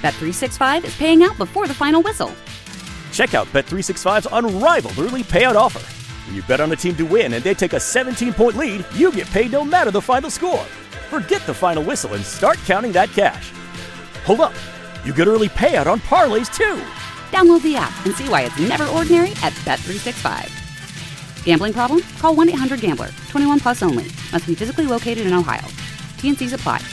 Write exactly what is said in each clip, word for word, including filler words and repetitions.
Bet three sixty-five is paying out before the final whistle. Check out Bet three sixty-five's unrivaled early payout offer. When you bet on a team to win and they take a seventeen-point lead, you get paid no matter the final score. Forget the final whistle and start counting that cash. Hold up. You get early payout on parlays, too. Download the app and see why it's never ordinary at Bet three sixty-five. Gambling problem? Call one eight hundred gambler. twenty-one plus only. Must be physically located in Ohio. T N Cs apply.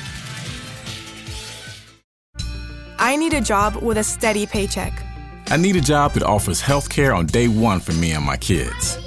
I need a job with a steady paycheck. I need a job that offers health care on day one for me and my kids.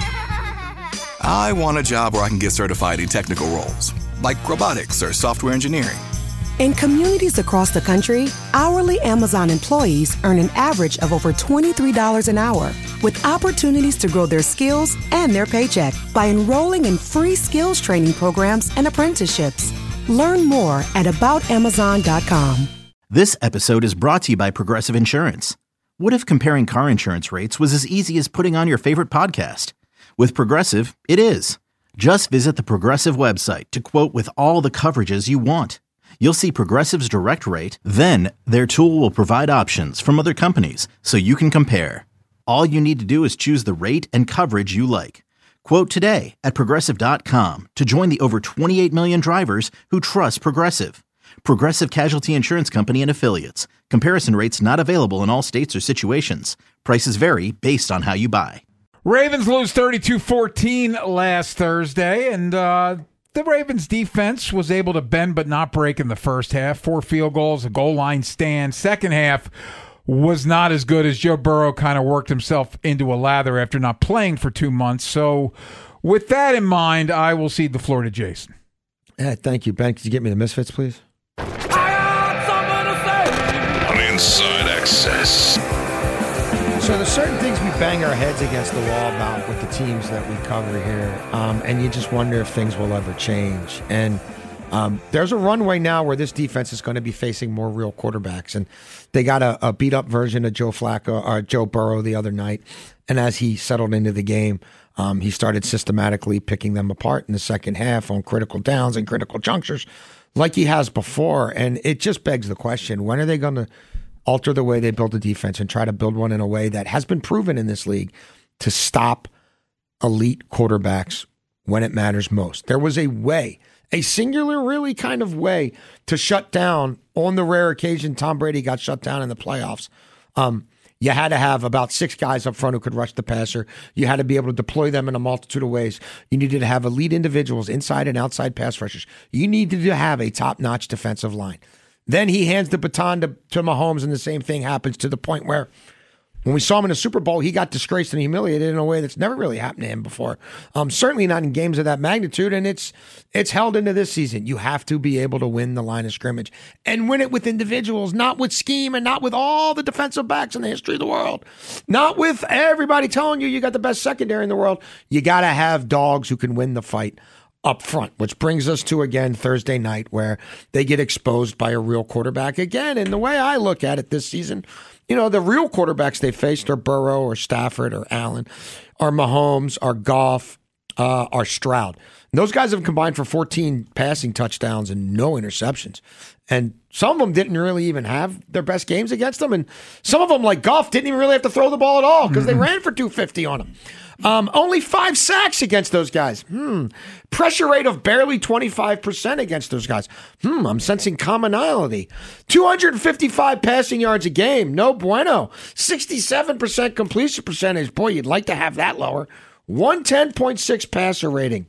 I want a job where I can get certified in technical roles, like robotics or software engineering. In communities across the country, hourly Amazon employees earn an average of over twenty-three dollars an hour, with opportunities to grow their skills and their paycheck by enrolling in free skills training programs and apprenticeships. Learn more at about amazon dot com. This episode is brought to you by Progressive Insurance. What if comparing car insurance rates was as easy as putting on your favorite podcast? With Progressive, it is. Just visit the Progressive website to quote with all the coverages you want. You'll see Progressive's direct rate, then their tool will provide options from other companies so you can compare. All you need to do is choose the rate and coverage you like. Quote today at Progressive dot com to join the over twenty-eight million drivers who trust Progressive. Progressive Casualty Insurance Company and Affiliates. Comparison rates not available in all states or situations. Prices vary based on how you buy. Ravens lose thirty-two fourteen last Thursday, and uh, the Ravens defense was able to bend but not break in the first half. Four field goals, a goal line stand. Second half was not as good as Joe Burrow kind of worked himself into a lather after not playing for two months. So with that in mind, I will cede the floor to Jason. Yeah, thank you, Ben. Could you get me the Misfits, please? On Inside Access. So there's certain things we bang our heads against the wall about with the teams that we cover here, um, and you just wonder if things will ever change. And um, there's a runway now where this defense is going to be facing more real quarterbacks, and they got a, a beat-up version of Joe Flacco or Joe Burrow the other night, and as he settled into the game, um, he started systematically picking them apart in the second half on critical downs and critical junctures like he has before, and it just begs the question, when are they going to alter the way they build a defense and try to build one in a way that has been proven in this league to stop elite quarterbacks when it matters most? There was a way, a singular, really kind of way to shut down, on the rare occasion Tom Brady got shut down in the playoffs. Um, you had to have about six guys up front who could rush the passer. You had to be able to deploy them in a multitude of ways. You needed to have elite individuals, inside and outside pass rushers. You needed to have a top-notch defensive line. Then he hands the baton to, to Mahomes, and the same thing happens to the point where when we saw him in a Super Bowl, he got disgraced and humiliated in a way that's never really happened to him before. Um, certainly not in games of that magnitude, and it's it's held into this season. You have to be able to win the line of scrimmage and win it with individuals, not with scheme and not with all the defensive backs in the history of the world, not with everybody telling you you got the best secondary in the world. You got to have dogs who can win the fight up front, which brings us to, again, Thursday night, where they get exposed by a real quarterback again. And the way I look at it this season, you know, the real quarterbacks they faced are Burrow or Stafford or Allen, or Mahomes, or Goff, uh, or Stroud. And those guys have combined for fourteen passing touchdowns and no interceptions. And some of them didn't really even have their best games against them. And some of them, like Goff, didn't even really have to throw the ball at all because mm-hmm. they ran for two fifty on him. Um, only five sacks against those guys. Hmm. Pressure rate of barely twenty-five percent against those guys. Hmm. I'm sensing commonality. two hundred fifty-five passing yards a game. No bueno. sixty-seven percent completion percentage. Boy, you'd like to have that lower. one ten point six passer rating.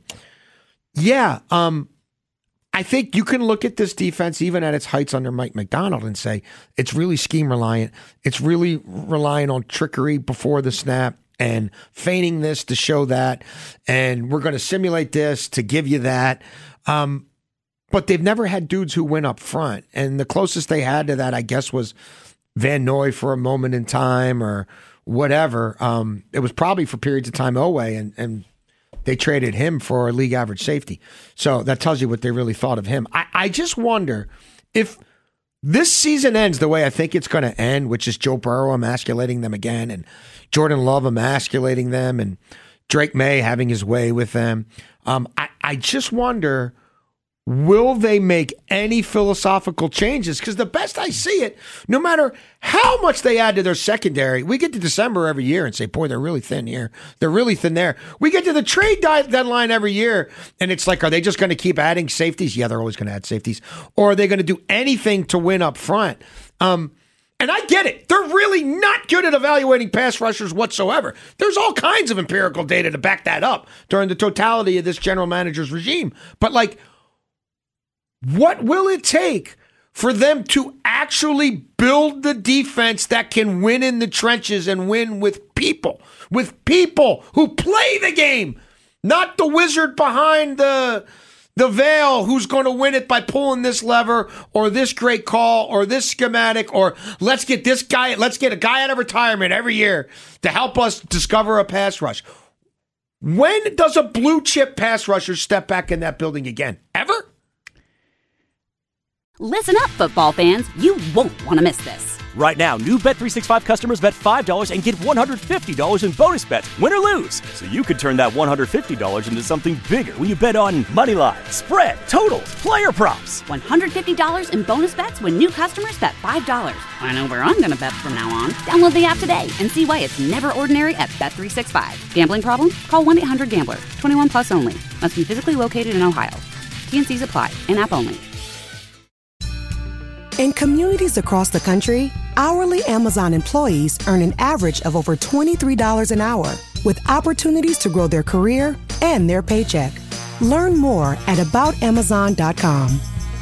Yeah. Um, I think you can look at this defense even at its heights under Mike Macdonald and say it's really scheme reliant. It's really relying on trickery before the snap and feigning this to show that, and we're going to simulate this to give you that. Um, but they've never had dudes who win up front, and the closest they had to that, I guess, was Van Noy for a moment in time or whatever. Um, it was probably for periods of time Oweh, and, and they traded him for a league average safety. So that tells you what they really thought of him. I, I just wonder if this season ends the way I think it's going to end, which is Joe Burrow emasculating them again, and Jordan Love emasculating them, and Drake May having his way with them. Um, I, I just wonder will they make any philosophical changes? Because the best I see it, no matter how much they add to their secondary, we get to December every year and say, boy, they're really thin here. They're really thin there. We get to the trade deadline every year, and it's like, are they just going to keep adding safeties? Yeah, they're always going to add safeties. Or are they going to do anything to win up front? Um, and I get it. They're really not good at evaluating pass rushers whatsoever. There's all kinds of empirical data to back that up during the totality of this general manager's regime. But like, what will it take for them to actually build the defense that can win in the trenches and win with people, with people who play the game, not the wizard behind the the veil who's going to win it by pulling this lever or this great call or this schematic or let's get this guy, let's get a guy out of retirement every year to help us discover a pass rush. When does a blue chip pass rusher step back in that building again? Ever? Listen up, football fans. You won't want to miss this. Right now, new Bet three sixty-five customers bet five dollars and get one hundred fifty dollars in bonus bets, win or lose. So you could turn that one hundred fifty dollars into something bigger when you bet on money line, spread, totals, player props. one hundred fifty dollars in bonus bets when new customers bet five dollars. I know where I'm going to bet from now on. Download the app today and see why it's never ordinary at Bet three sixty-five. Gambling problem? Call one eight hundred gambler. twenty-one plus only. Must be physically located in Ohio. T N Cs apply. In-app only. In communities across the country, hourly Amazon employees earn an average of over twenty-three dollars an hour, with opportunities to grow their career and their paycheck. Learn more at about amazon dot com.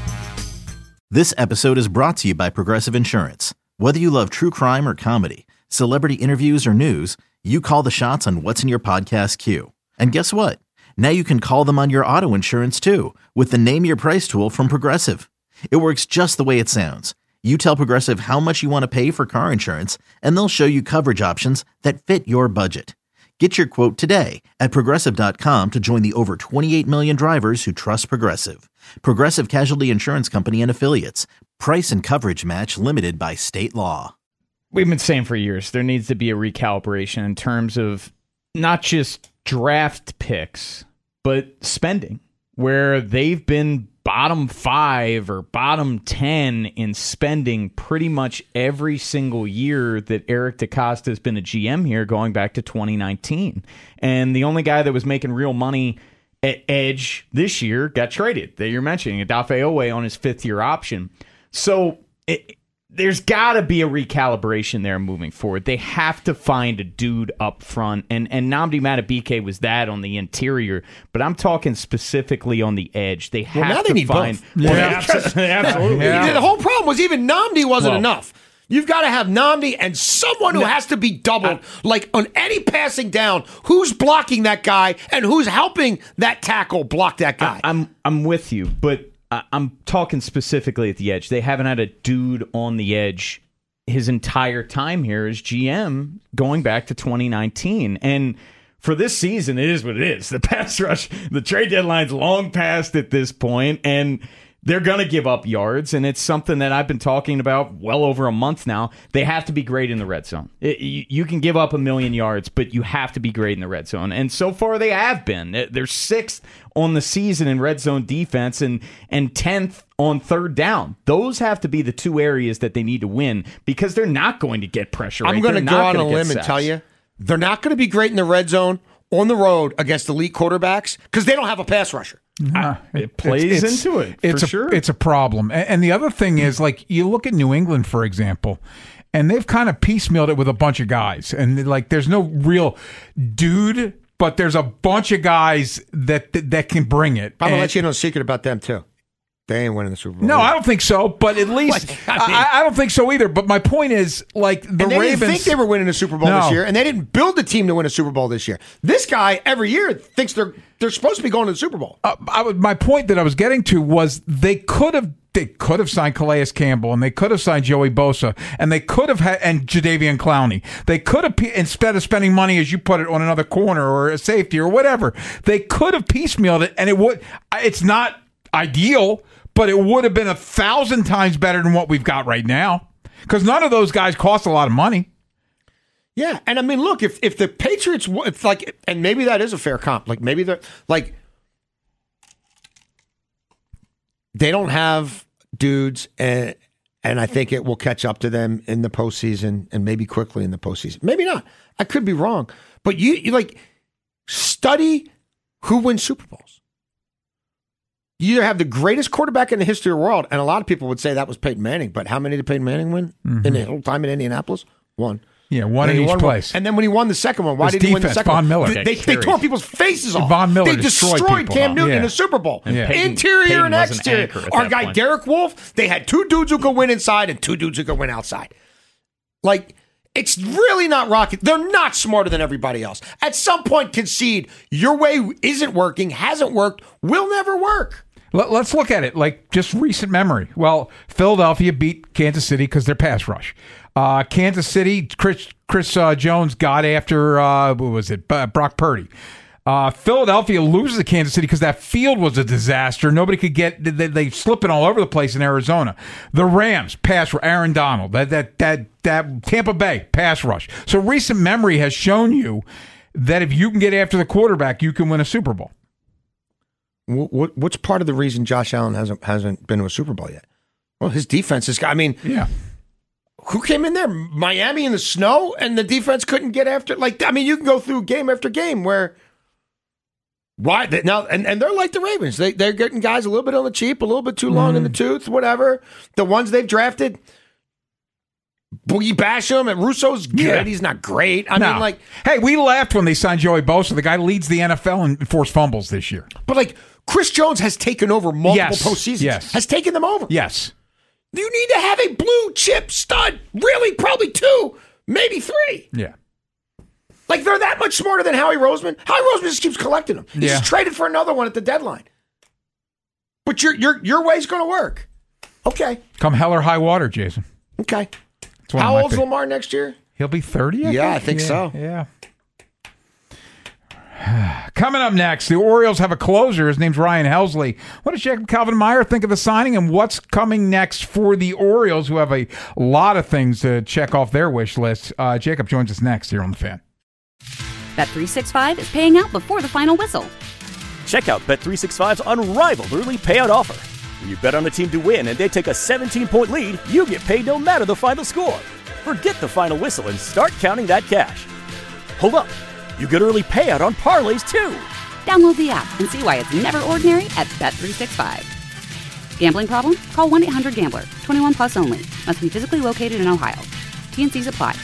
This episode is brought to you by Progressive Insurance. Whether you love true crime or comedy, celebrity interviews or news, you call the shots on what's in your podcast queue. And guess what? Now you can call them on your auto insurance too, with the Name Your Price tool from Progressive. It works just the way it sounds. You tell Progressive how much you want to pay for car insurance, and they'll show you coverage options that fit your budget. Get your quote today at Progressive dot com to join the over twenty-eight million drivers who trust Progressive. Progressive Casualty Insurance Company and Affiliates. Price and coverage match limited by state law. We've been saying for years there needs to be a recalibration in terms of not just draft picks, but spending, where they've been bottom five or bottom ten in spending pretty much every single year that Eric DeCosta has been a G M here, going back to twenty nineteen. And the only guy that was making real money at edge this year got traded, that you're mentioning, Odafe Oweh on his fifth year option. So it, there's got to be a recalibration there moving forward. They have to find a dude up front, and and Nnamdi Madubuike was that on the interior, but I'm talking specifically on the edge. They have well, now to they need find. Both. Well, yeah. absolutely. absolutely. Yeah. The whole problem was even Nnamdi wasn't well, enough. You've got to have Nnamdi and someone who no, has to be doubled, I, like on any passing down. Who's blocking that guy and who's helping that tackle block that guy? I, I'm I'm with you, but I'm talking specifically at the edge. They haven't had a dude on the edge his entire time here as G M, going back to twenty nineteen. And for this season, it is what it is. The pass rush, the trade deadline's long past at this point, and they're going to give up yards, and it's something that I've been talking about well over a month now. They have to be great in the red zone. It, you, you can give up a million yards, but you have to be great in the red zone. And so far, they have been. They're sixth on the season in red zone defense and, and tenth on third down. Those have to be the two areas that they need to win, because they're not going to get pressure. I'm right? going to go on a limb sacks. and tell you, they're not going to be great in the red zone on the road against elite quarterbacks because they don't have a pass rusher. Uh, it plays it's, into it, it's for a, sure. It's a problem. And, and the other thing is, like, you look at New England, for example, and they've kind of piecemealed it with a bunch of guys. And, like, there's no real dude, but there's a bunch of guys that that, that can bring it. I'm going to and, let you know a secret about them, too. They ain't winning the Super Bowl. No, I don't think so. But at least like, I, mean, I, I don't think so either. But my point is, like, the and they Ravens didn't think they were winning a Super Bowl no. this year, and they didn't build a team to win a Super Bowl this year. This guy every year thinks they're they're supposed to be going to the Super Bowl. Uh, I would, my point that I was getting to was they could have they could have signed Calais Campbell, and they could have signed Joey Bosa, and they could have had and Jadeveon Clowney. They could have, instead of spending money, as you put it, on another corner or a safety or whatever, they could have piecemealed it, and it would. It's not ideal, but it would have been a thousand times better than what we've got right now, because none of those guys cost a lot of money. Yeah, and I mean, look, if if the Patriots, if like, and maybe that is a fair comp. Like maybe they're like, they don't have dudes, and and I think it will catch up to them in the postseason, and maybe quickly in the postseason. Maybe not. I could be wrong, but you, you like study who wins Super Bowls. You either have the greatest quarterback in the history of the world, and a lot of people would say that was Peyton Manning, but how many did Peyton Manning win mm-hmm. in the whole time in Indianapolis? One. Yeah, one in each place. One. And then when he won the second one, why His did he win the defense, second Von one? Miller. They, they, they tore people's faces off. Von Miller they destroyed, destroyed Cam people. Newton Yeah. in the Super Bowl. And Peyton, Interior Peyton and exterior. An Our guy point. Derek Wolfe, they had two dudes who could win inside and two dudes who could win outside. Like, it's really not rocket. They're not smarter than everybody else. At some point, concede your way isn't working, hasn't worked, will never work. Let's look at it like just recent memory. Well, Philadelphia beat Kansas City because they're pass rush. Uh, Kansas City, Chris, Chris uh, Jones got after, uh, what was it, uh, Brock Purdy. Uh, Philadelphia loses to Kansas City because that field was a disaster. Nobody could get, they, they slipping all over the place in Arizona. The Rams, pass rush, Aaron Donald. That, that, that, that Tampa Bay, pass rush. So recent memory has shown you that if you can get after the quarterback, you can win a Super Bowl. What, what's part of the reason Josh Allen hasn't hasn't been to a Super Bowl yet? Well, his defense is. I mean, yeah. Who came in there? Miami in the snow, and the defense couldn't get after. Like, I mean, you can go through game after game where why they, now, and, and they're like the Ravens. They they're getting guys a little bit on the cheap, a little bit too long mm. in the tooth, whatever. The ones they've drafted. Boogie Basham and Russo's good. Yeah. He's not great. I no. mean, like, hey, we laughed when they signed Joey Bosa. The guy leads the N F L in forced fumbles this year. But like, Chris Jones has taken over multiple yes. postseasons. Yes. Has taken them over. Yes. You need to have a blue chip stud. Really, probably two, maybe three. Yeah. Like, they're that much smarter than Howie Roseman. Howie Roseman just keeps collecting them. He yeah. just traded for another one at the deadline. But your your your way's going to work. Okay. Come hell or high water, Jason. Okay. How old's Lamar next year? He'll be thirty, I Yeah, think? I think yeah, so. Yeah. Coming up next, the Orioles have a closer. His name's Ryan Helsley. What does Jacob Calvin-Meyer think of the signing, and what's coming next for the Orioles, who have a lot of things to check off their wish list? Uh, Jacob joins us next here on The Fan. Bet three sixty-five is paying out before the final whistle. Check out Bet three sixty-five's unrivaled early payout offer. When you bet on a team to win and they take a seventeen-point lead, you get paid no matter the final score. Forget the final whistle and start counting that cash. Hold up. You get early payout on parlays, too. Download the app and see why it's never ordinary at Bet three sixty-five. Gambling problem? Call one eight hundred gambler. twenty-one plus only. Must be physically located in Ohio. T and C's apply.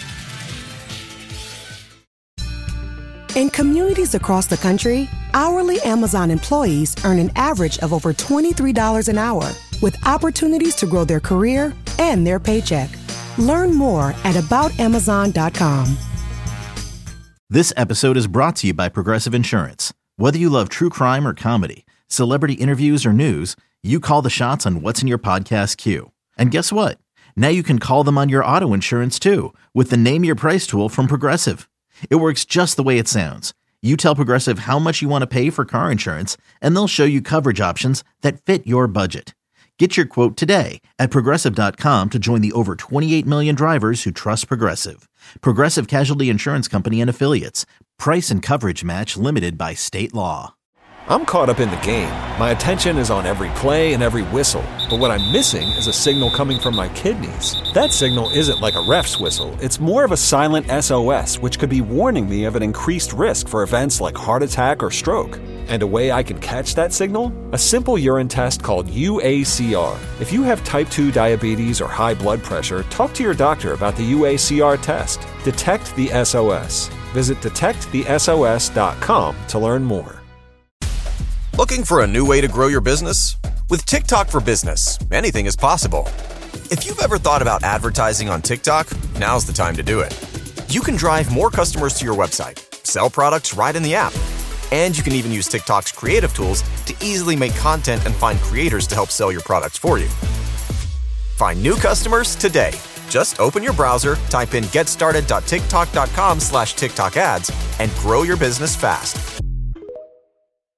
In communities across the country, hourly Amazon employees earn an average of over twenty-three dollars an hour, with opportunities to grow their career and their paycheck. Learn more at about amazon dot com. This episode is brought to you by Progressive Insurance. Whether you love true crime or comedy, celebrity interviews or news, you call the shots on what's in your podcast queue. And guess what? Now you can call them on your auto insurance too, with the Name Your Price tool from Progressive. It works just the way it sounds. You tell Progressive how much you want to pay for car insurance, and they'll show you coverage options that fit your budget. Get your quote today at Progressive dot com to join the over twenty-eight million drivers who trust Progressive. Progressive Casualty Insurance Company and Affiliates. Price and coverage match limited by state law. I'm caught up in the game. My attention is on every play and every whistle. But what I'm missing is a signal coming from my kidneys. That signal isn't like a ref's whistle. It's more of a silent S O S, which could be warning me of an increased risk for events like heart attack or stroke. And a way I can catch that signal? A simple urine test called U A C R. If you have type two diabetes or high blood pressure, talk to your doctor about the U A C R test. Detect the S O S. Visit detect the S O S dot com to learn more. Looking for a new way to grow your business? With TikTok for Business, anything is possible. If you've ever thought about advertising on TikTok, now's the time to do it. You can drive more customers to your website, sell products right in the app, and you can even use TikTok's creative tools to easily make content and find creators to help sell your products for you. Find new customers today. Just open your browser, type in getstarted dot tiktok dot com slash TikTok ads, and grow your business fast.